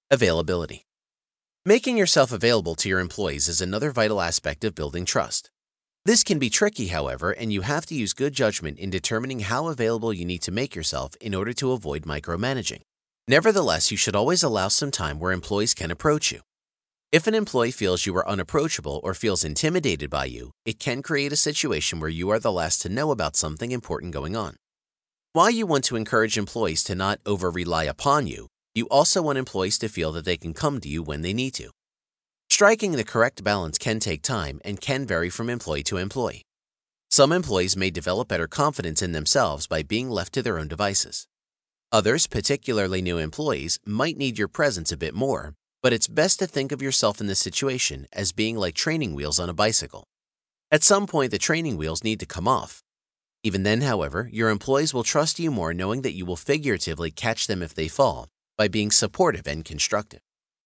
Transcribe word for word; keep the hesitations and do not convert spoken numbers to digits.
Availability. Making yourself available to your employees is another vital aspect of building trust. This can be tricky, however, and you have to use good judgment in determining how available you need to make yourself in order to avoid micromanaging. Nevertheless, you should always allow some time where employees can approach you. If an employee feels you are unapproachable or feels intimidated by you, it can create a situation where you are the last to know about something important going on. While you want to encourage employees to not over-rely upon you, you also want employees to feel that they can come to you when they need to. Striking the correct balance can take time and can vary from employee to employee. Some employees may develop better confidence in themselves by being left to their own devices. Others, particularly new employees, might need your presence a bit more, but it's best to think of yourself in this situation as being like training wheels on a bicycle. At some point, the training wheels need to come off. Even then, however, your employees will trust you more knowing that you will figuratively catch them if they fall by being supportive and constructive.